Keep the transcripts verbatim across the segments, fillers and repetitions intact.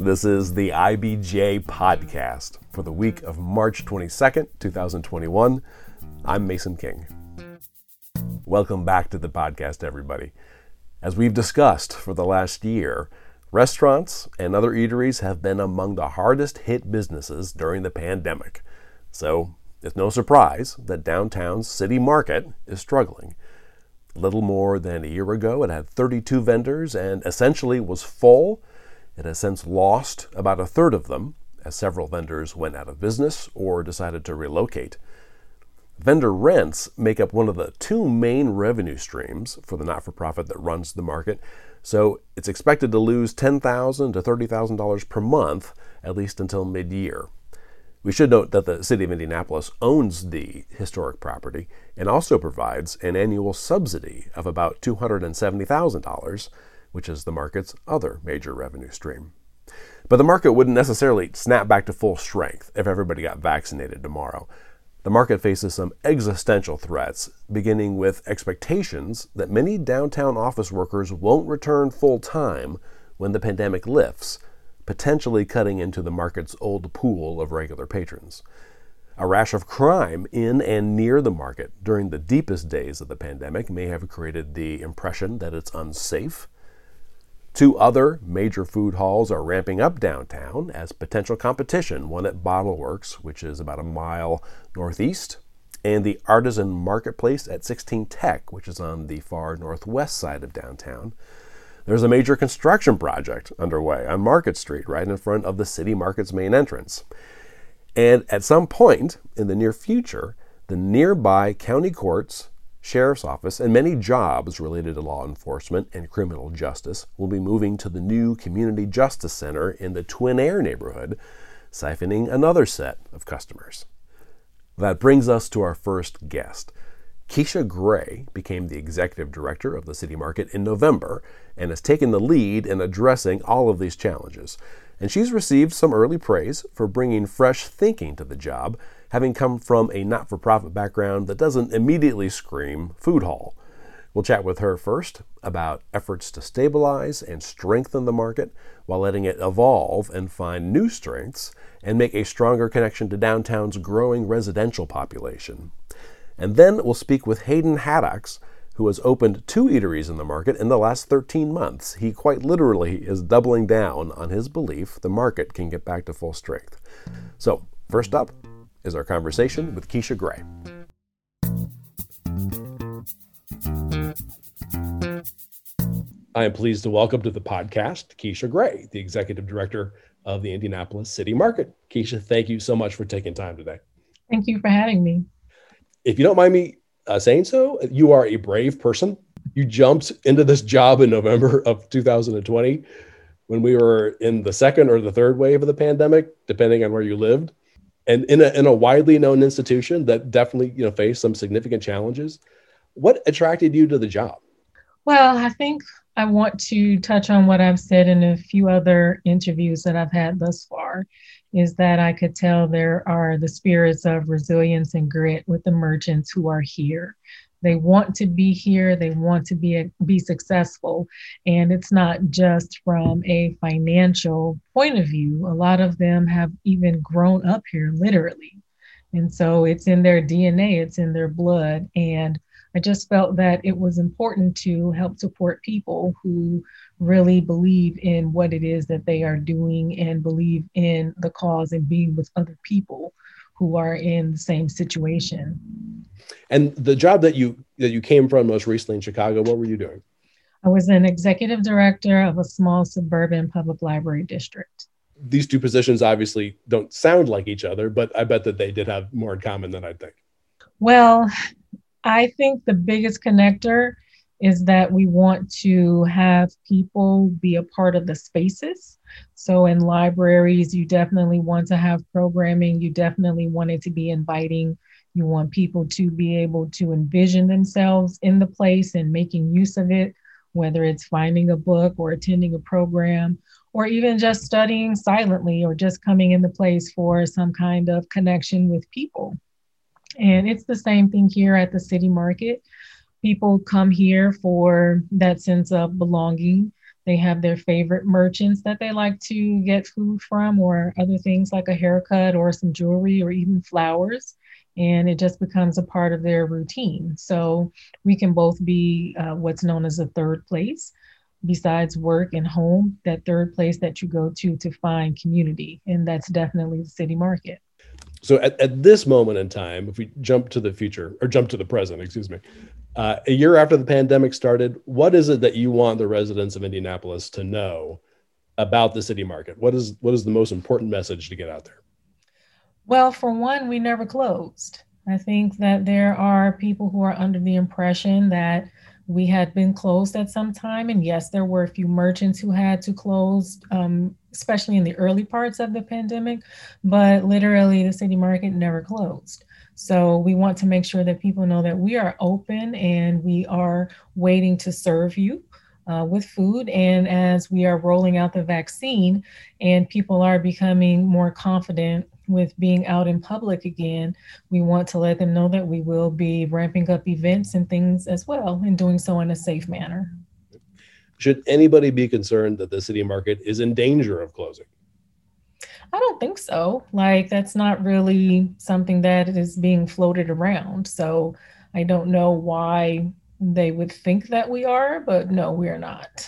This is the I B J podcast for the week of March twenty-second, twenty twenty-one. I'm Mason King. Welcome back to the podcast, everybody. As we've discussed for the last year, restaurants and other eateries have been among the hardest hit businesses during the pandemic. So it's no surprise that downtown's City Market is struggling. A little more than a year ago, it had thirty-two vendors and essentially was full. It has since lost about a third of them, as several vendors went out of business or decided to relocate. Vendor rents make up one of the two main revenue streams for the not-for-profit that runs the market, so it's expected to lose ten thousand dollars to thirty thousand dollars per month, at least until mid-year. We should note that the City of Indianapolis owns the historic property and also provides an annual subsidy of about two hundred seventy thousand dollars, which is the market's other major revenue stream. But the market wouldn't necessarily snap back to full strength if everybody got vaccinated tomorrow. The market faces some existential threats, beginning with expectations that many downtown office workers won't return full-time when the pandemic lifts, potentially cutting into the market's old pool of regular patrons. A rash of crime in and near the market during the deepest days of the pandemic may have created the impression that it's unsafe. Two other major food halls are ramping up downtown as potential competition, one at Bottle Works, which is about a mile northeast, and the Artisan Marketplace at sixteen Tech, which is on the far northwest side of downtown. There's a major construction project underway on Market Street, right in front of the City Market's main entrance. And at some point in the near future, the nearby county courts, sheriff's office, and many jobs related to law enforcement and criminal justice will be moving to the new Community Justice Center in the Twin Air neighborhood, siphoning another set of customers. That brings us to our first guest. Keisha Gray became the executive director of the City Market in November and has taken the lead in addressing all of these challenges. And she's received some early praise for bringing fresh thinking to the job, having come from a not-for-profit background that doesn't immediately scream food hall. We'll chat with her first about efforts to stabilize and strengthen the market while letting it evolve and find new strengths and make a stronger connection to downtown's growing residential population. And then we'll speak with Hayden Haddocks, who has opened two eateries in the market in the last thirteen months. He quite literally is doubling down on his belief the market can get back to full strength. So, first up is our conversation with Keisha Gray. I am pleased to welcome to the podcast Keisha Gray, the executive director of the Indianapolis City Market. Keisha, thank you so much for taking time today. Thank you for having me. If you don't mind me uh, saying so, you are a brave person. You jumped into this job in November of two thousand twenty when we were in the second or the third wave of the pandemic, depending on where you lived. And in a, in a widely known institution that definitely, you know, faced some significant challenges. What attracted you to the job? Well, I think I want to touch on what I've said in a few other interviews that I've had thus far, is that I could tell there are the spirits of resilience and grit with the merchants who are here. They want to be here. They want to be, be successful. And it's not just from a financial point of view. A lot of them have even grown up here, literally. And so it's in their D N A, it's in their blood. And I just felt that it was important to help support people who really believe in what it is that they are doing and believe in the cause and being with other people who are in the same situation. And the job that you that you came from most recently in Chicago, what were you doing? I was an executive director of a small suburban public library district. These two positions obviously don't sound like each other, but I bet that they did have more in common than I'd think. Well, I think the biggest connector is that we want to have people be a part of the spaces. So in libraries, you definitely want to have programming. You definitely want it to be inviting. You want people to be able to envision themselves in the place and making use of it, whether it's finding a book or attending a program, or even just studying silently or just coming in the place for some kind of connection with people. And it's the same thing here at the City Market. People come here for that sense of belonging. They have their favorite merchants that they like to get food from, or other things like a haircut or some jewelry or even flowers. And it just becomes a part of their routine. So we can both be uh, what's known as a third place. Besides work and home, that third place that you go to to find community. And that's definitely the city market. So at, at this moment in time, if we jump to the future or jump to the present, excuse me, uh, a year after the pandemic started, what is it that you want the residents of Indianapolis to know about the city market? What is what is the most important message to get out there? Well, for one, we never closed. I think that there are people who are under the impression that we had been closed at some time. And yes, there were a few merchants who had to close, um, especially in the early parts of the pandemic, but literally the city market never closed. So we want to make sure that people know that we are open and we are waiting to serve you uh, with food. And as we are rolling out the vaccine and people are becoming more confident with being out in public again, we want to let them know that we will be ramping up events and things as well, and doing so in a safe manner. Should anybody be concerned that the city market is in danger of closing? I don't think so. Like, that's not really something that is being floated around. So I don't know why they would think that we are, but no, we're not.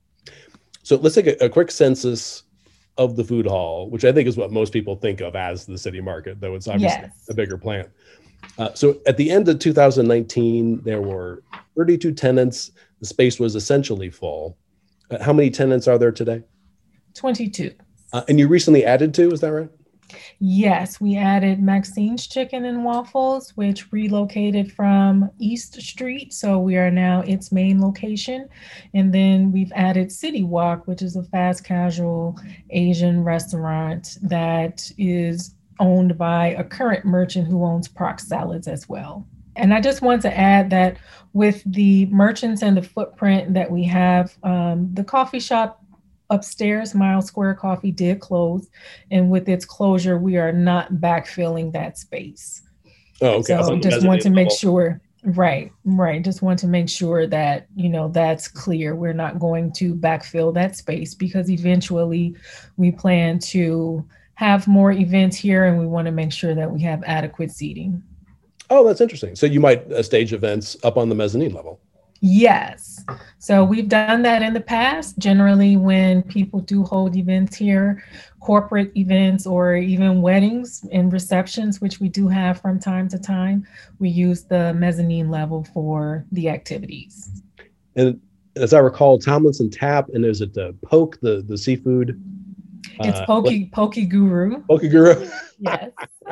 So let's take a, a quick census of the food hall, which I think is what most people think of as the city market, though it's obviously yes. a bigger plant. Uh, so at the end of two thousand nineteen, there were thirty-two tenants. The space was essentially full. Uh, how many tenants are there today? twenty-two. Uh, and you recently added two, is that right? Yes, we added Maxine's Chicken and Waffles, which relocated from East Street. So we are now its main location. And then we've added City Walk, which is a fast casual Asian restaurant that is owned by a current merchant who owns Proc Salads as well. And I just want to add that with the merchants and the footprint that we have, um, the coffee shop upstairs, Mile Square Coffee, did close. And with its closure, we are not backfilling that space. Oh, okay. So just want to make sure, right, right. Just want to make sure that, you know, that's clear. We're not going to backfill that space because eventually we plan to have more events here and we want to make sure that we have adequate seating. Oh, that's interesting. So you might uh, stage events up on the mezzanine level. Yes. So we've done that in the past. Generally, when people do hold events here, corporate events or even weddings and receptions, which we do have from time to time, we use the mezzanine level for the activities. And as I recall, Tomlinson Tap, and is it the Poke, the, the seafood? It's uh, Poke, Poke Guru. Poke Guru? Yes.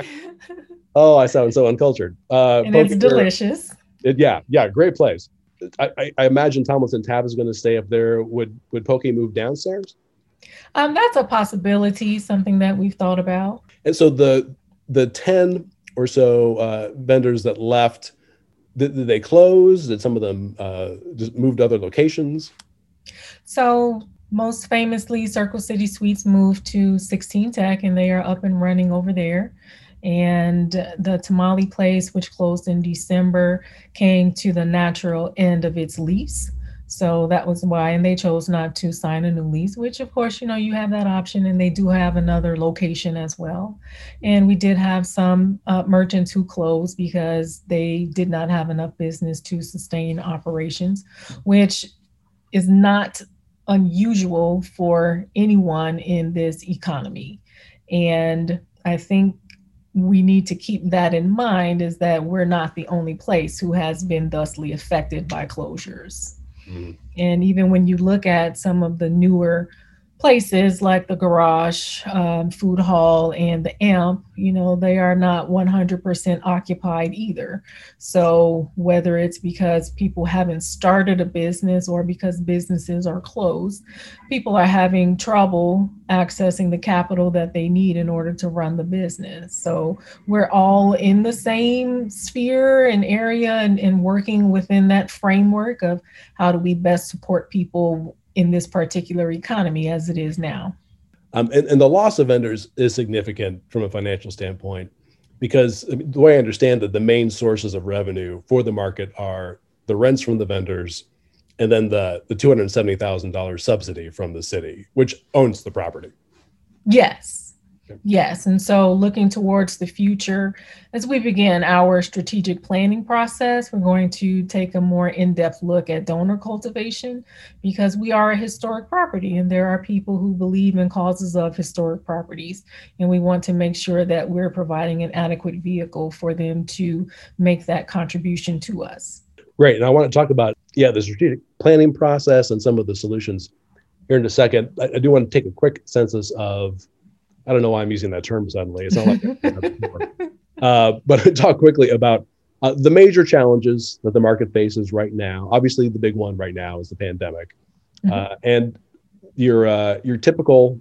Oh, I sound so uncultured. Uh, and Poke it's delicious. It, yeah, yeah, great place. I, I imagine Tomlinson Tap is going to stay up there. Would would Poke move downstairs? Um, that's a possibility, something that we've thought about. And so the the ten or so uh, vendors that left, did, did they close? Did some of them uh, just move to other locations? So most famously, Circle City Sweets moved to sixteen Tech, and they are up and running over there. And the Tamale Place, which closed in December, came to the natural end of its lease. So that was why, and they chose not to sign a new lease, which of course, you know, you have that option, and they do have another location as well. And we did have some uh, merchants who closed because they did not have enough business to sustain operations, which is not unusual for anyone in this economy. And I think we need to keep that in mind, is that we're not the only place who has been thusly affected by closures. Mm-hmm. And even when you look at some of the newer places like the Garage, um, Food Hall, and the Amp, you know, they are not one hundred percent occupied either. So whether it's because people haven't started a business or because businesses are closed, people are having trouble accessing the capital that they need in order to run the business. So we're all in the same sphere and area and, and working within that framework of how do we best support people in this particular economy as it is now. Um, and, and the loss of vendors is significant from a financial standpoint, because I mean, the way I understand it, the main sources of revenue for the market are the rents from the vendors and then the, the two hundred seventy thousand dollars subsidy from the city, which owns the property. Yes. Yes. And so looking towards the future, as we begin our strategic planning process, we're going to take a more in-depth look at donor cultivation, because we are a historic property and there are people who believe in causes of historic properties. And we want to make sure that we're providing an adequate vehicle for them to make that contribution to us. Great. And I want to talk about, yeah, the strategic planning process and some of the solutions here in a second. I, I do want to take a quick census of, I don't know why I'm using that term suddenly. It's not like uh, but talk quickly about uh, the major challenges that the market faces right now. Obviously, the big one right now is the pandemic, mm-hmm. uh, and your uh, your typical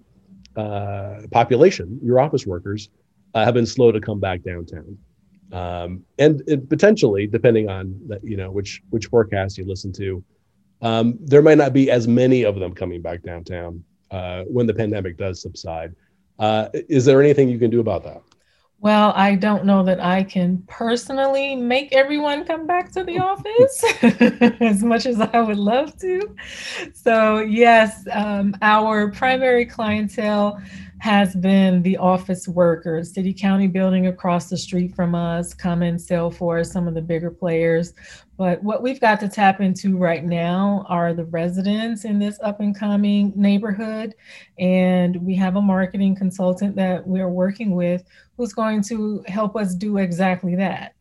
uh, population, your office workers, uh, have been slow to come back downtown, um, and it potentially, depending on that, you know, which which forecast you listen to, um, there might not be as many of them coming back downtown uh, when the pandemic does subside. Uh, is there anything you can do about that? Well, I don't know that I can personally make everyone come back to the office as much as I would love to. So yes, um, our primary clientele has been the office workers. City County building across the street from us come and sell for some of the bigger players. But what we've got to tap into right now are the residents in this up and coming neighborhood. And we have a marketing consultant that we're working with who's going to help us do exactly that.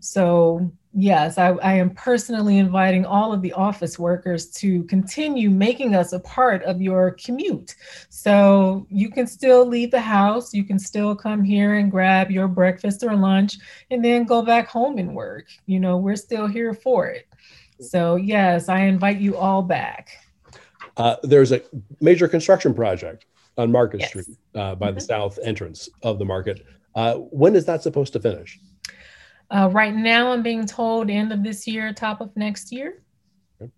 So yes, I, I am personally inviting all of the office workers to continue making us a part of your commute. So you can still leave the house, you can still come here and grab your breakfast or lunch and then go back home and work. You know, we're still here for it. So yes, I invite you all back. Uh, there's a major construction project on Market Yes. Street uh, by Mm-hmm. the south entrance of the market. Uh, when is that supposed to finish? Uh, right now, I'm being told end of this year, top of next year. Okay.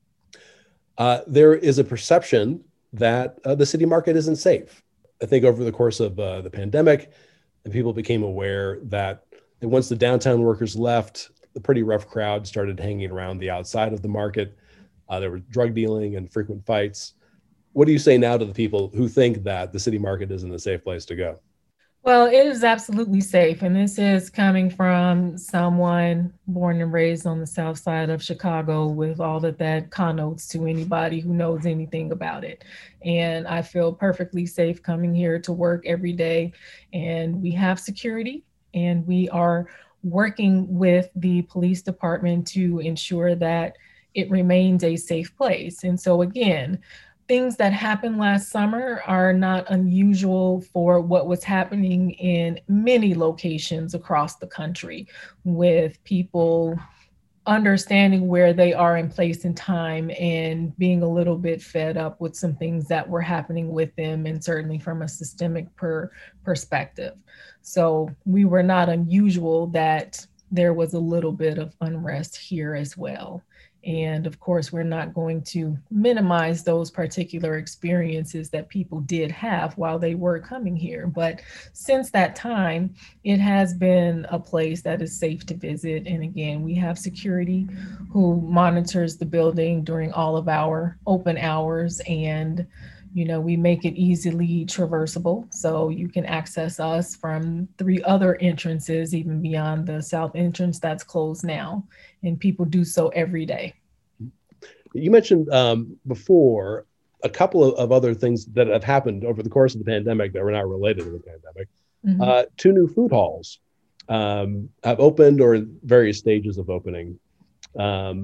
Uh, there is a perception that uh, the city market isn't safe. I think over the course of uh, the pandemic, and people became aware that once the downtown workers left, the pretty rough crowd started hanging around the outside of the market. Uh, there were drug dealing and frequent fights. What do you say now to the people who think that the city market isn't a safe place to go? Well, it is absolutely safe. And this is coming from someone born and raised on the south side of Chicago, with all that that connotes to anybody who knows anything about it. And I feel perfectly safe coming here to work every day. And we have security, and we are working with the police department to ensure that it remains a safe place. And so again, things that happened last summer are not unusual for what was happening in many locations across the country, with people understanding where they are in place and time and being a little bit fed up with some things that were happening with them, and certainly from a systemic per perspective. So we were not unusual that there was a little bit of unrest here as well. And of course, we're not going to minimize those particular experiences that people did have while they were coming here. But since that time, it has been a place that is safe to visit. And again, we have security who monitors the building during all of our open hours. And you know, we make it easily traversable, so you can access us from three other entrances, even beyond the south entrance that's closed now, and people do so every day. You mentioned um, before a couple of, of other things that have happened over the course of the pandemic that were not related to the pandemic. Mm-hmm. Uh, two new food halls um, have opened, or in various stages of opening. Um,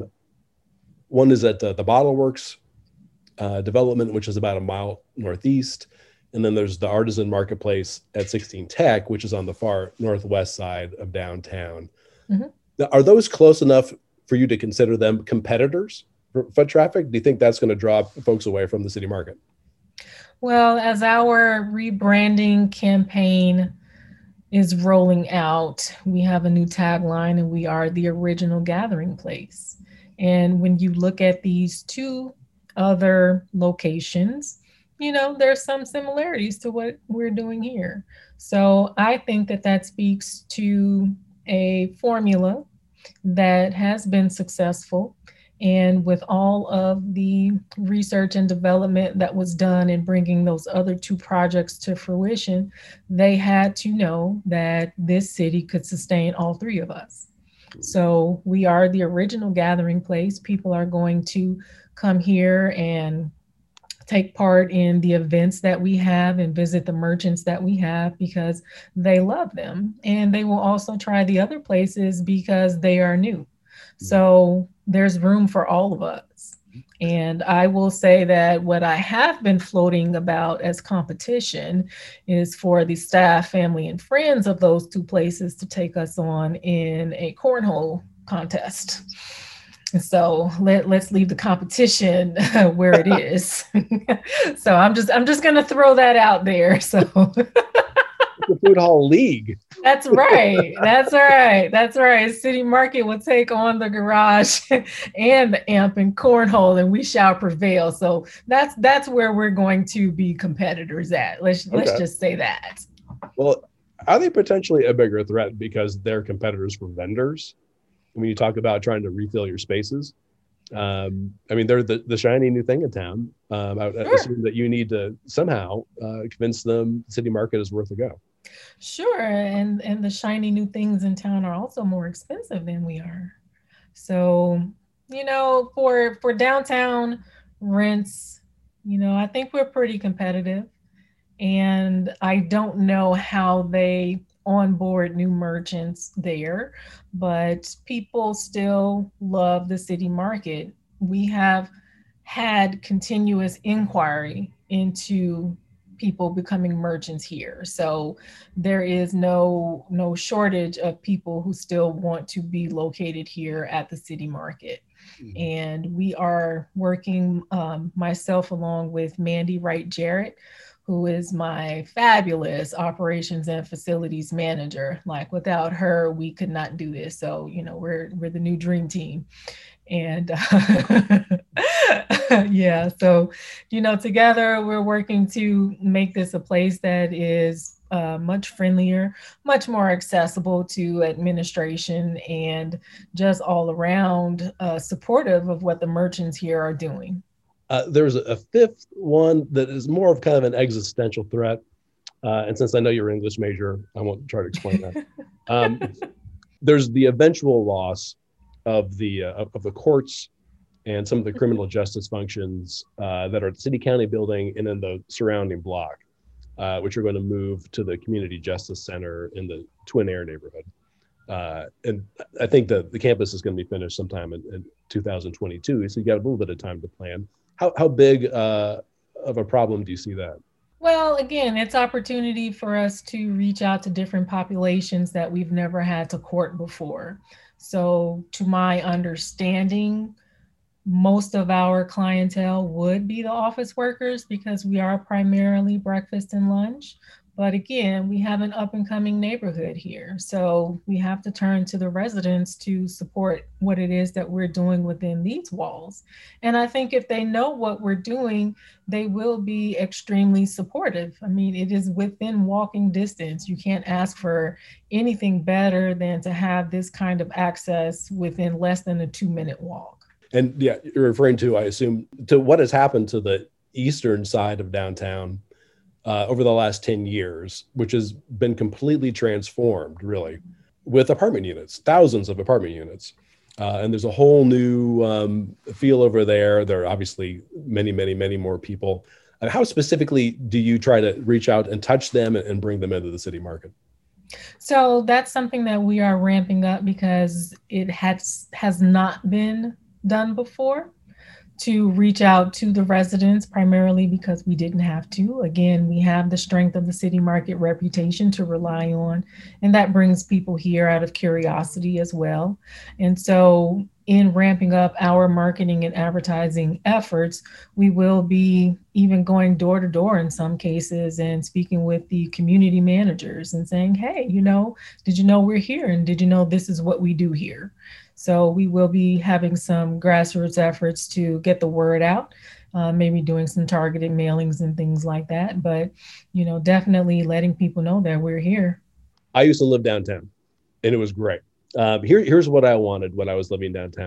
one is at uh, the Bottle Works Uh, development, which is about a mile northeast. And then there's the Artisan Marketplace at sixteen Tech, which is on the far northwest side of downtown. Mm-hmm. Now, are those close enough for you to consider them competitors for foot traffic? Do you think that's going to draw folks away from the city market? Well, as our rebranding campaign is rolling out, we have a new tagline, and we are the original gathering place. And when you look at these two other locations, you know, there's some similarities to what we're doing here. So I think that that speaks to a formula that has been successful And with all of the research and development that was done in bringing those other two projects to fruition, they had to know that this city could sustain all three of us. So we are the original gathering place. People are going to come here and take part in the events that we have and visit the merchants that we have because they love them. And they will also try the other places because they are new. So there's room for all of us. And I will say that what I have been floating about as competition is for the staff, family, and friends of those two places to take us on in a cornhole contest. So let, let's leave the competition where it is. So I'm just I'm just gonna throw that out there. So the Food Hall League. That's right. That's right. That's right. City Market will take on the garage and the amp and cornhole, and we shall prevail. So that's that's where we're going to be competitors at. Let's okay. let's just say that. Well, are they potentially a bigger threat because they're competitors for vendors? When you talk about trying to refill your spaces, um, I mean, they're the, the shiny new thing in town. Um, I, sure. I assume that you need to somehow uh, convince them City Market is worth a go. Sure, and and the shiny new things in town are also more expensive than we are. So, you know, for for downtown rents, you know, I think we're pretty competitive, and I don't know how they onboard new merchants there, but people still love the City Market. We have had continuous inquiry into people becoming merchants here. So there is no no shortage of people who still want to be located here at the City Market. Mm-hmm. And we are working, um, myself along with Mandy Wright Jarrett, who is my fabulous operations and facilities manager. Like without her, we could not do this. So, you know, we're we're the new dream team. And uh, yeah, so, you know, together we're working to make this a place that is uh, much friendlier, much more accessible to administration, and just all around uh, supportive of what the merchants here are doing. Uh, there's a fifth one that is more of kind of an existential threat. Uh, and since I know you're an English major, I won't try to explain that. Um, there's the eventual loss of the uh, of the courts and some of the criminal justice functions uh, that are at the City County building and in the surrounding block, uh, which are going to move to the Community Justice Center in the Twin Air neighborhood. Uh, and I think that the campus is going to be finished sometime in, in two thousand twenty-two, so you got a little bit of time to plan. How how big uh, of a problem do you see that? Well, again, it's opportunity for us to reach out to different populations that we've never had to court before. So to my understanding, most of our clientele would be the office workers because we are primarily breakfast and lunch. But again, we have an up and coming neighborhood here. So we have to turn to the residents to support what it is that we're doing within these walls. And I think if they know what we're doing, they will be extremely supportive. I mean, it is within walking distance. You can't ask for anything better than to have this kind of access within less than a two minute walk. And yeah, you're referring to, I assume, to what has happened to the eastern side of downtown Uh, over the last ten years, which has been completely transformed, really, with apartment units, thousands of apartment units. Uh, and there's a whole new um, feel over there. There are obviously many, many, many more people. Uh, how specifically do you try to reach out and touch them and, and bring them into the City Market? So that's something that we are ramping up because it has, has not been done before, to reach out to the residents, primarily because we didn't have to. Again, we have the strength of the City Market reputation to rely on, and that brings people here out of curiosity as well. And so in ramping up our marketing and advertising efforts, we will be even going door to door in some cases and speaking with the community managers and saying, hey, you know, did you know we're here? And did you know this is what we do here? So we will be having some grassroots efforts to get the word out, uh, maybe doing some targeted mailings and things like that. But, you know, definitely letting people know that we're here. I used to live downtown, and it was great. Uh, here, here's what I wanted when I was living downtown.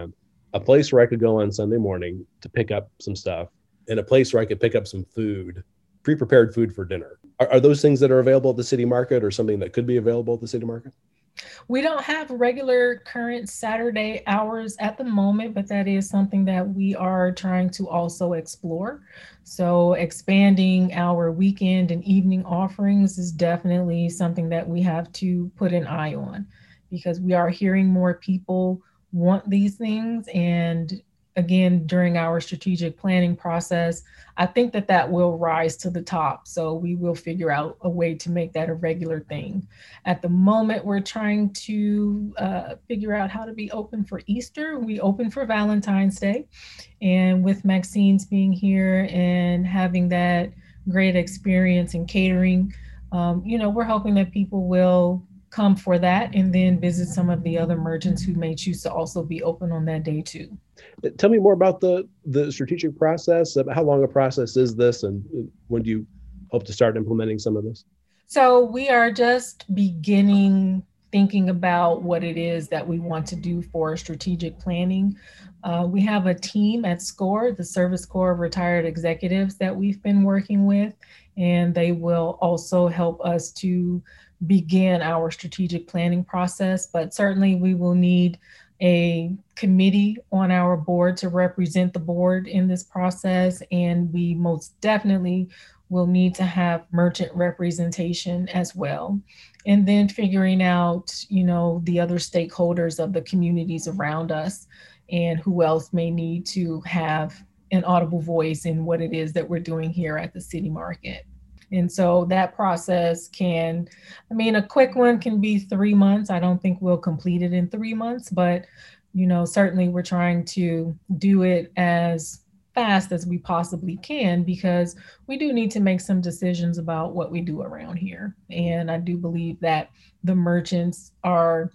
a place where I could go on Sunday morning to pick up some stuff, and a place where I could pick up some food, pre-prepared food for dinner. Are, are those things that are available at the city market, or something that could be available at the city market? We don't have regular current Saturday hours at the moment, but that is something that we are trying to also explore. So expanding our weekend and evening offerings is definitely something that we have to put an eye on, because we are hearing more people want these things. And again, during our strategic planning process, I think that that will rise to the top. So we will figure out a way to make that a regular thing. At the moment, we're trying to uh, figure out how to be open for Easter. We open for Valentine's Day. And with Maxine's being here and having that great experience in catering, um, you know, we're hoping that people will come for that and then visit some of the other merchants who may choose to also be open on that day too. Tell me more about the the strategic process. How long a process is this, and when do you hope to start implementing some of this? So we are just beginning thinking about what it is that we want to do for strategic planning. Uh, we have a team at SCORE, the Service Corps of Retired Executives, that we've been working with, and they will also help us to begin our strategic planning process. But certainly we will need a committee on our board to represent the board in this process, and we most definitely will need to have merchant representation as well. And then figuring out, you know, the other stakeholders of the communities around us and who else may need to have an audible voice in what it is that we're doing here at the city market. And so that process can, I mean, a quick one can be three months. I don't think we'll complete it in three months, but, you know, certainly we're trying to do it as fast as we possibly can, because we do need to make some decisions about what we do around here. And I do believe that the merchants are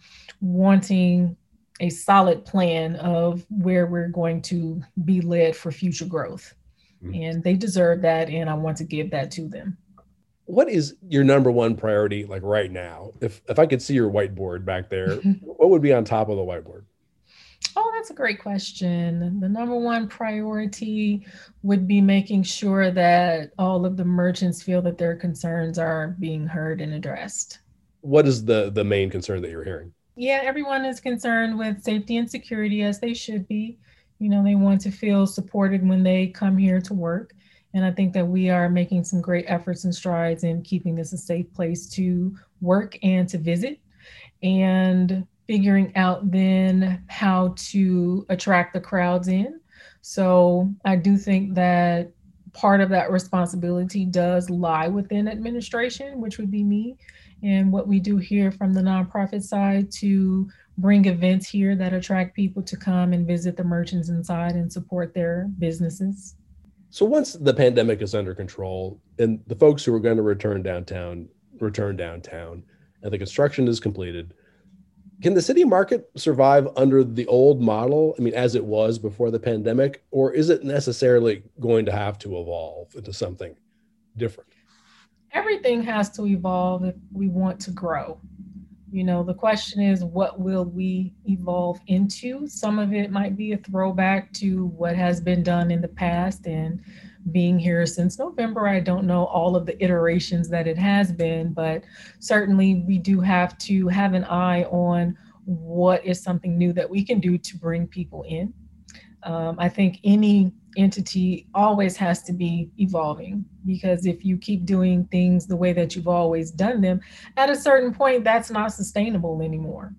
wanting a solid plan of where we're going to be led for future growth. Mm-hmm. And they deserve that, and I want to give that to them. What is your number one priority, like right now? If if I could see your whiteboard back there, what would be on top of the whiteboard? Oh, that's a great question. The number one priority would be making sure that all of the merchants feel that their concerns are being heard and addressed. What is the, the main concern that you're hearing? Yeah, everyone is concerned with safety and security, as they should be. You know, they want to feel supported when they come here to work. And I think that we are making some great efforts and strides in keeping this a safe place to work and to visit, and figuring out then how to attract the crowds in. So I do think that part of that responsibility does lie within administration, which would be me, and what we do here from the nonprofit side to bring events here that attract people to come and visit the merchants inside and support their businesses. So once the pandemic is under control and the folks who are going to return downtown, return downtown, and the construction is completed, can the city market survive under the old model? I mean, as it was before the pandemic, or is it necessarily going to have to evolve into something different? Everything has to evolve if we want to grow. You know, the question is, what will we evolve into? Some of it might be a throwback to what has been done in the past, and being here since November, I don't know all of the iterations that it has been, but certainly we do have to have an eye on what is something new that we can do to bring people in. Um, I think any entity always has to be evolving, because if you keep doing things the way that you've always done them, at a certain point, that's not sustainable anymore.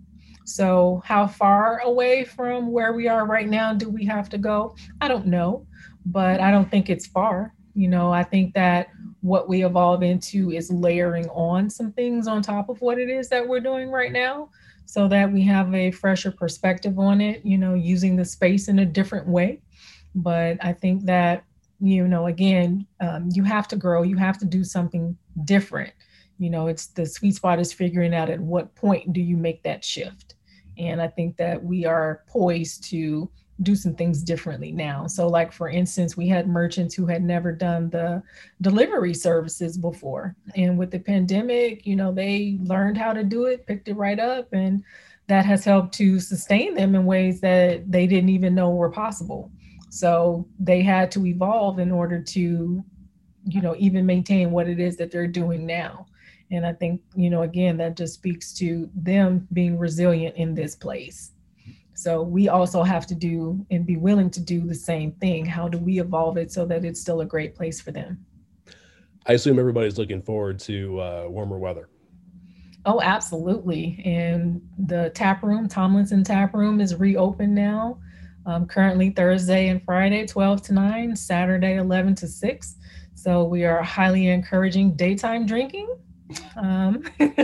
So how far away from where we are right now do we have to go? I don't know, but I don't think it's far. You know, I think that what we evolve into is layering on some things on top of what it is that we're doing right now, so that we have a fresher perspective on it, you know, using the space in a different way. But I think that, you know, again, um, you have to grow, you have to do something different. You know, it's the sweet spot is figuring out at what point do you make that shift. And I think that we are poised to do some things differently now. So like, for instance, we had merchants who had never done the delivery services before. And with the pandemic, you know, they learned how to do it, picked it right up, and that has helped to sustain them in ways that they didn't even know were possible. So they had to evolve in order to, you know, even maintain what it is that they're doing now. And I think, you know, again, that just speaks to them being resilient in this place. So we also have to do and be willing to do the same thing. How do we evolve it so that it's still a great place for them? I assume everybody's looking forward to uh, warmer weather. Oh, absolutely. And the tap room, Tomlinson Tap Room, is reopened now. Um, currently Thursday and Friday, twelve to nine, Saturday, eleven to six. So we are highly encouraging daytime drinking. Um,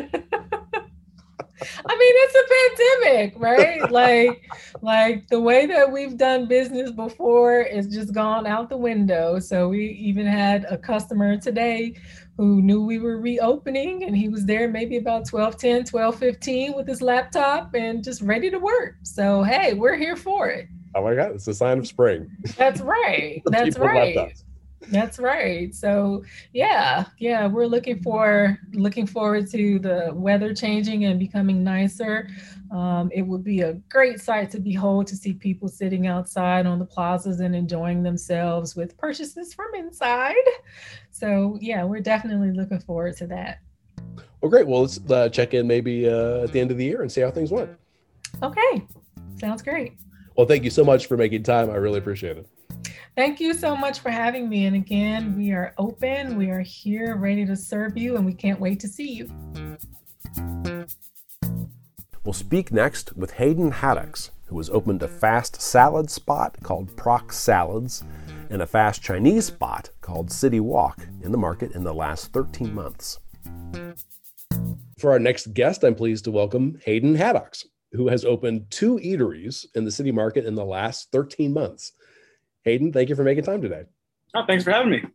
I mean, it's a pandemic, right? Like, like the way that we've done business before is just gone out the window. So we even had a customer today who knew we were reopening, and he was there maybe about twelve ten, twelve fifteen with his laptop and just ready to work. So, hey, we're here for it. Oh my God, it's a sign of spring. That's right. That's right. That's right. So yeah, yeah, we're looking for looking forward to the weather changing and becoming nicer. Um, it would be a great sight to behold to see people sitting outside on the plazas and enjoying themselves with purchases from inside. So yeah, we're definitely looking forward to that. Well, great. Well, let's uh, check in maybe uh, at the end of the year and see how things went. Okay, sounds great. Well, thank you so much for making time. I really appreciate it. Thank you so much for having me. And again, we are open. We are here ready to serve you, and we can't wait to see you. We'll speak next with Hayden Haddocks, who has opened a fast salad spot called Prox Salads and a fast Chinese spot called City Walk in the market in the last thirteen months. For our next guest, I'm pleased to welcome Hayden Haddocks, who has opened two eateries in the city market in the last thirteen months. Hayden, thank you for making time today. Oh, thanks for having me.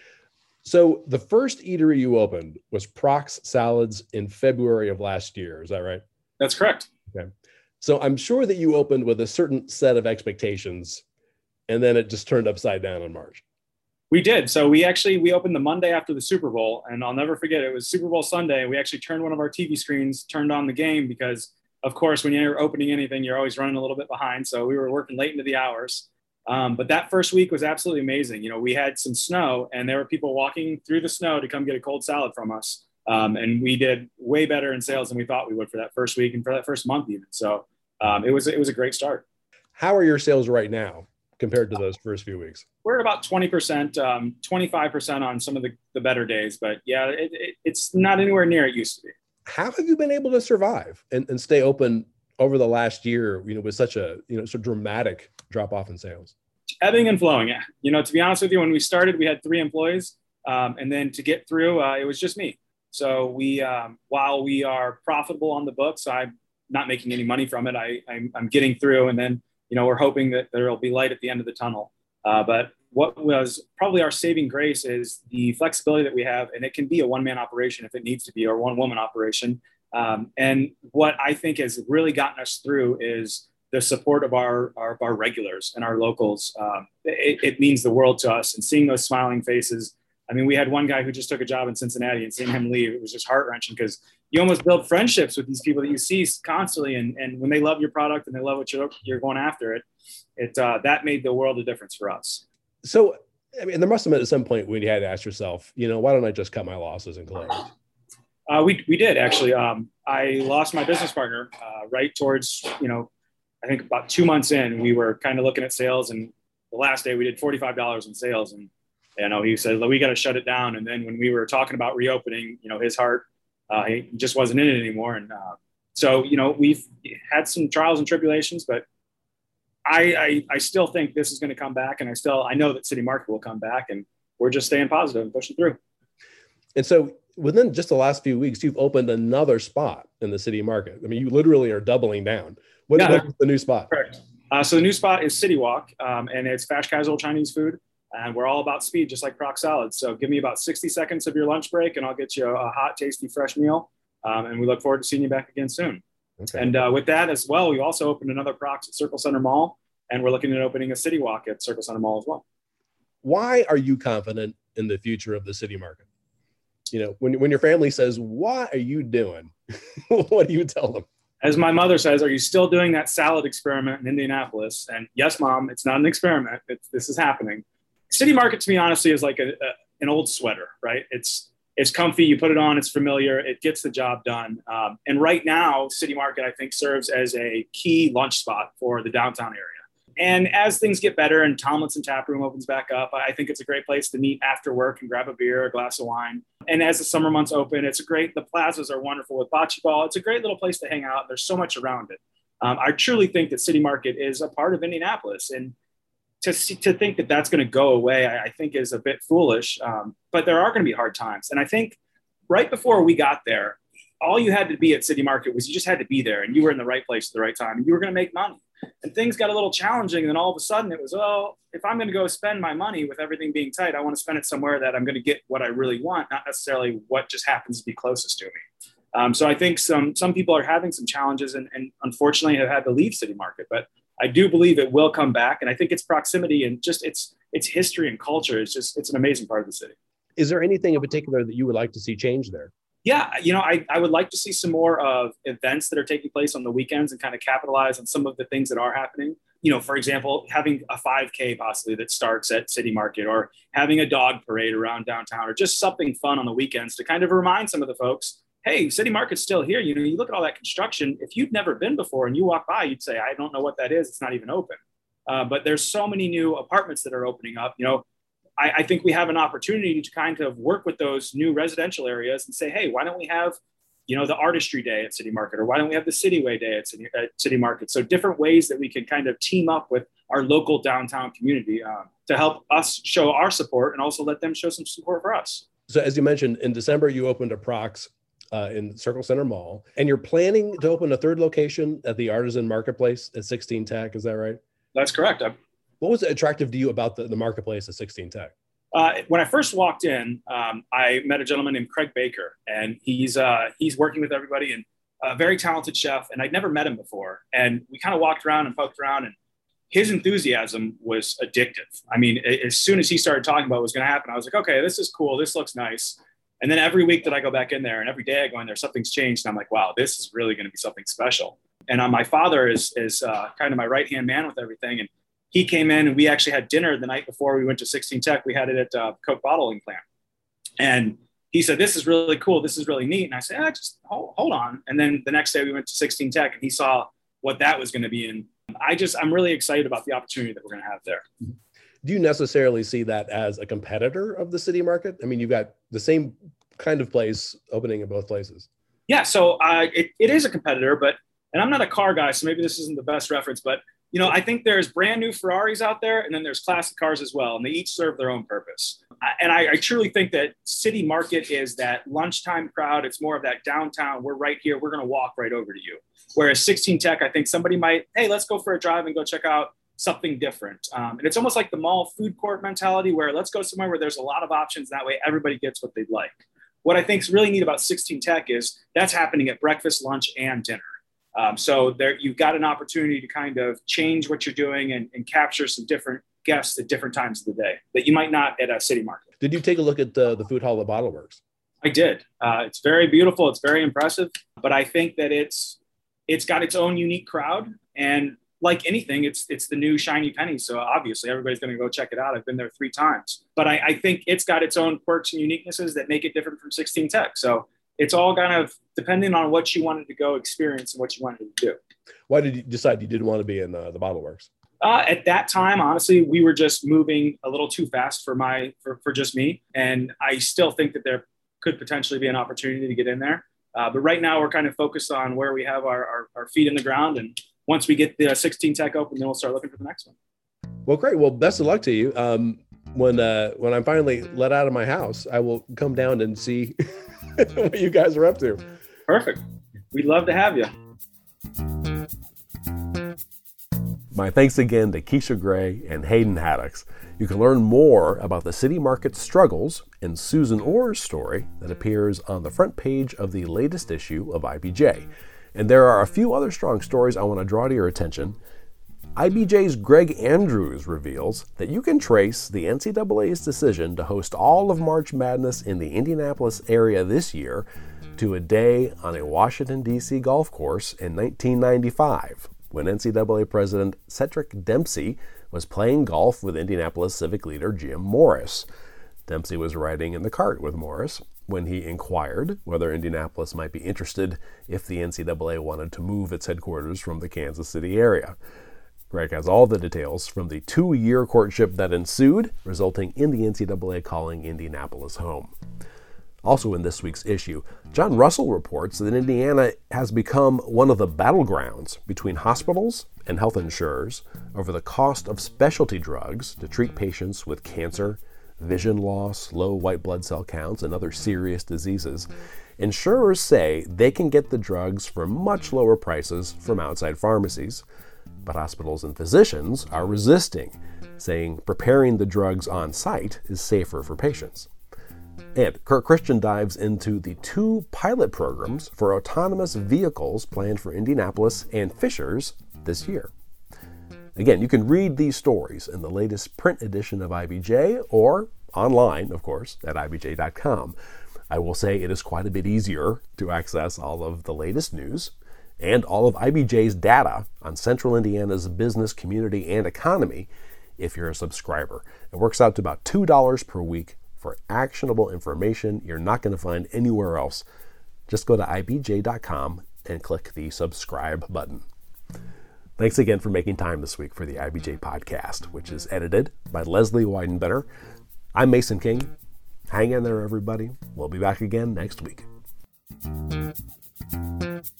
So the first eatery you opened was Prox Salads in February of last year. Is that right? That's correct. Okay. So I'm sure that you opened with a certain set of expectations, and then it just turned upside down in March. We did. So we actually, we opened the Monday after the Super Bowl, and I'll never forget, it was Super Bowl Sunday. We actually turned one of our T V screens, turned on the game because, of course, when you're opening anything, you're always running a little bit behind. So we were working late into the hours. Um, but that first week was absolutely amazing. You know, we had some snow, and there were people walking through the snow to come get a cold salad from us. Um, and we did way better in sales than we thought we would for that first week and for that first month even. So um, it was it was a great start. How are your sales right now compared to those first few weeks? We're at about twenty percent, um, twenty-five percent on some of the, the better days. But yeah, it, it, it's not anywhere near it used to be. How have you been able to survive and, and stay open over the last year, you know, with such a, you know, so dramatic drop off in sales? Ebbing and flowing. Yeah. You know, to be honest with you, when we started, we had three employees. Um, and then to get through, uh, it was just me. So we, um, while we are profitable on the books, I'm not making any money from it. I, I'm, I'm getting through. And then, you know, we're hoping that there will be light at the end of the tunnel. Uh, but what was probably our saving grace is the flexibility that we have. And it can be a one-man operation if it needs to be, or one-woman operation. Um, and what I think has really gotten us through is the support of our, our, our regulars and our locals. Um, it, it means the world to us, and seeing those smiling faces. I mean, we had one guy who just took a job in Cincinnati, and seeing him leave, it was just heart wrenching, because you almost build friendships with these people that you see constantly. And, and when they love your product and they love what you're, you're going after it, it uh, that made the world a difference for us. So, I mean, there must have been at some point when you had to ask yourself, you know, why don't I just cut my losses and close? Uh, we, we did actually. Um, I lost my business partner uh, right towards, you know, I think about two months in. We were kind of looking at sales, and the last day we did forty-five dollars in sales. And, you know, he said, we got to shut it down. And then when we were talking about reopening, you know, his heart, uh, he just wasn't in it anymore. And uh, so, you know, we've had some trials and tribulations, but I, I, I still think this is going to come back. And I still, I know that City Market will come back, and we're just staying positive and pushing through. And so within just the last few weeks, you've opened another spot in the City Market. I mean, you literally are doubling down. What, yeah, what's the new spot? Correct. Uh, so the new spot is City Walk, um, and it's fast casual Chinese food. And we're all about speed, just like Prox Salads. So give me about sixty seconds of your lunch break, and I'll get you a, a hot, tasty, fresh meal. Um, and we look forward to seeing you back again soon. Okay. And uh, with that as well, we also opened another Prox at Circle Center Mall, and we're looking at opening a City Walk at Circle Center Mall as well. Why are you confident in the future of the City Market? You know, when, when your family says, what are you doing? What do you tell them? As my mother says, are you still doing that salad experiment in Indianapolis? And yes, Mom, it's not an experiment. It's, this is happening. City Market, to me, honestly, is like a, a, an old sweater, right? It's it's comfy. You put it on. It's familiar. It gets the job done. Um, and right now, City Market, I think, serves as a key lunch spot for the downtown area. And as things get better and Tomlinson Tap Room opens back up, I think it's a great place to meet after work and grab a beer, a glass of wine. And as the summer months open, it's a great, the plazas are wonderful with bocce ball. It's a great little place to hang out. There's so much around it. Um, I truly think that City Market is a part of Indianapolis. And to see, to think that that's going to go away, I, I think is a bit foolish. Um, but there are going to be hard times. And I think right before we got there, all you had to be at City Market was you just had to be there and you were in the right place at the right time and you were going to make money. And things got a little challenging. And then all of a sudden it was, oh, if I'm going to go spend my money with everything being tight, I want to spend it somewhere that I'm going to get what I really want, not necessarily what just happens to be closest to me. Um, so I think some some people are having some challenges and, and unfortunately have had to leave City Market. But I do believe it will come back. And I think its proximity and just its its history and culture is just, it's an amazing part of the city. Is there anything in particular that you would like to see change there? Yeah, you know, I, I would like to see some more of events that are taking place on the weekends and kind of capitalize on some of the things that are happening. You know, for example, having a five K possibly that starts at City Market or having a dog parade around downtown or just something fun on the weekends to kind of remind some of the folks, hey, City Market's still here. You know, you look at all that construction. If you've never been before and you walk by, you'd say, I don't know what that is. It's not even open. Uh, but there's so many new apartments that are opening up. You know, I, I think we have an opportunity to kind of work with those new residential areas and say, hey, why don't we have, you know, the artistry day at City Market, or why don't we have the Cityway day at City, at City Market? So different ways that we can kind of team up with our local downtown community um, to help us show our support and also let them show some support for us. So as you mentioned, in December, you opened a Prox uh, in Circle Center Mall, and you're planning to open a third location at the Artisan Marketplace at sixteen Tech. Is that right? That's correct. I'm, What was attractive to you about the, the marketplace at sixteen Tech? Uh, when I first walked in, um, I met a gentleman named Craig Baker, and he's uh, he's working with everybody and a very talented chef. And I'd never met him before. And we kind of walked around and poked around, and his enthusiasm was addictive. I mean, as soon as he started talking about what was going to happen, I was like, okay, this is cool. This looks nice. And then every week that I go back in there and every day I go in there, something's changed. And I'm like, wow, this is really going to be something special. And uh, my father is, is uh, kind of my right-hand man with everything. And he came in and we actually had dinner the night before we went to sixteen Tech. We had it at uh, Coke Bottling Plant. And he said, this is really cool. This is really neat. And I said, ah, just hold, hold on. And then the next day we went to sixteen Tech and he saw what that was going to be. And I just, I'm really excited about the opportunity that we're going to have there. Do you necessarily see that as a competitor of the City Market? I mean, you've got the same kind of place opening in both places. Yeah, so uh, it, it is a competitor, but, and I'm not a car guy, so maybe this isn't the best reference, but you know, I think there's brand new Ferraris out there, and then there's classic cars as well, and they each serve their own purpose. And I, I truly think that City Market is that lunchtime crowd. It's more of that downtown. We're right here. We're going to walk right over to you. Whereas sixteen Tech, I think somebody might, hey, let's go for a drive and go check out something different. Um, and it's almost like the mall food court mentality where let's go somewhere where there's a lot of options. That way everybody gets what they'd like. What I think is really neat about sixteen Tech is that's happening at breakfast, lunch, and dinner. Um, so there, you've got an opportunity to kind of change what you're doing and, and capture some different guests at different times of the day that you might not at a City Market. Did you take a look at the, the food hall at Bottle Works? I did. Uh, it's very beautiful. It's very impressive. But I think that it's it's got its own unique crowd. And like anything, it's it's the new shiny penny. So obviously everybody's going to go check it out. I've been there three times. But I, I think it's got its own quirks and uniquenesses that make it different from sixteen Tech. So it's all kind of depending on what you wanted to go experience and what you wanted to do. Why did you decide you didn't want to be in uh, the Bottle Works? Uh, at that time, honestly, we were just moving a little too fast for my for, for just me. And I still think that there could potentially be an opportunity to get in there. Uh, but right now we're kind of focused on where we have our, our, our feet in the ground. And once we get the sixteen Tech open, then we'll start looking for the next one. Well, great. Well, best of luck to you. Um, when uh, when I'm finally let out of my house, I will come down and see what you guys are up to. Perfect. We'd love to have you. My thanks again to Keisha Gray and Hayden Haddocks. You can learn more about the City Market struggles in Susan Orr's story that appears on the front page of the latest issue of I B J. And there are a few other strong stories I want to draw to your attention. I B J's Greg Andrews reveals that you can trace the N C double A's decision to host all of March Madness in the Indianapolis area this year to a day on a Washington, D C golf course in nineteen ninety-five, when N C double A President Cedric Dempsey was playing golf with Indianapolis civic leader Jim Morris. Dempsey was riding in the cart with Morris when he inquired whether Indianapolis might be interested if the N C double A wanted to move its headquarters from the Kansas City area. Greg has all the details from the two-year courtship that ensued, resulting in the N C double A calling Indianapolis home. Also in this week's issue, John Russell reports that Indiana has become one of the battlegrounds between hospitals and health insurers over the cost of specialty drugs to treat patients with cancer, vision loss, low white blood cell counts, and other serious diseases. Insurers say they can get the drugs for much lower prices from outside pharmacies, but hospitals and physicians are resisting, saying preparing the drugs on site is safer for patients. And Kurt Christian dives into the two pilot programs for autonomous vehicles planned for Indianapolis and Fishers this year. Again, you can read these stories in the latest print edition of I B J or online, of course, at I B J dot com. I will say it is quite a bit easier to access all of the latest news and all of I B J's data on Central Indiana's business, community, and economy if you're a subscriber. It works out to about two dollars per week for actionable information you're not going to find anywhere else. Just go to I B J dot com and click the subscribe button. Thanks again for making time this week for the I B J podcast, which is edited by Leslie Weidenbetter. I'm Mason King. Hang in there, everybody. We'll be back again next week.